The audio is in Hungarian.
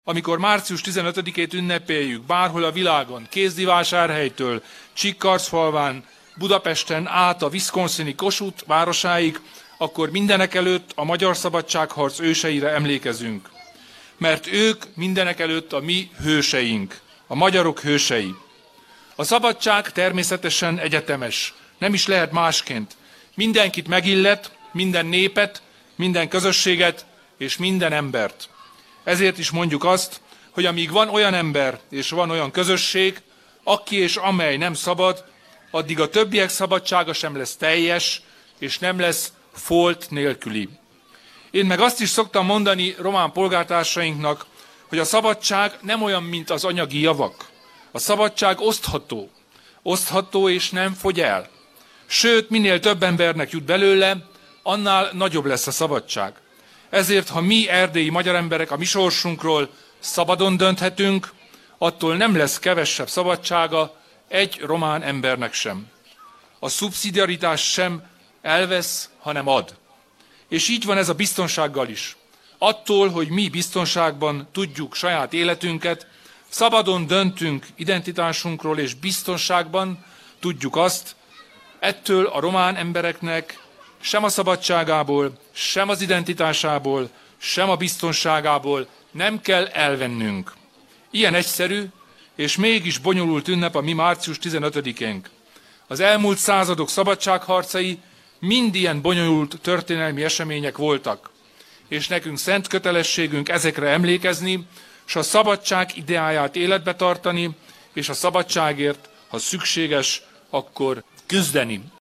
Amikor március 15-ét ünnepeljük bárhol a világon, Kézdivásárhelytől, Csíkkarcfalván, Budapesten át a wisconsini Kossuth városáig, akkor mindenekelőtt a magyar szabadságharc őseire emlékezünk. Mert ők mindenekelőtt a mi hőseink, a magyarok hősei. A szabadság természetesen egyetemes, nem is lehet másként. Mindenkit megillet, minden népet, minden közösséget és minden embert. Ezért is mondjuk azt, hogy amíg van olyan ember és van olyan közösség, aki és amely nem szabad, addig a többiek szabadsága sem lesz teljes, és nem lesz folt nélküli. Én meg azt is szoktam mondani román polgártársainknak, hogy a szabadság nem olyan, mint az anyagi javak. A szabadság osztható. Osztható és nem fogy el. Sőt, minél több embernek jut belőle, annál nagyobb lesz a szabadság. Ezért, ha mi erdélyi magyar emberek a mi sorsunkról szabadon dönthetünk, attól nem lesz kevesebb szabadsága egy román embernek sem. A szubszidiaritás sem elvesz, hanem ad. És így van ez a biztonsággal is. Attól, hogy mi biztonságban tudjuk saját életünket, szabadon döntünk identitásunkról, és biztonságban tudjuk azt, ettől a román embereknek sem a szabadságából, sem az identitásából, sem a biztonságából nem kell elvennünk. Ilyen egyszerű, és mégis bonyolult ünnep a mi március 15-énk. Az elmúlt századok szabadságharcai mind ilyen bonyolult történelmi események voltak. És nekünk szent kötelességünk ezekre emlékezni, és a szabadság ideáját életbe tartani, és a szabadságért, ha szükséges, akkor küzdeni.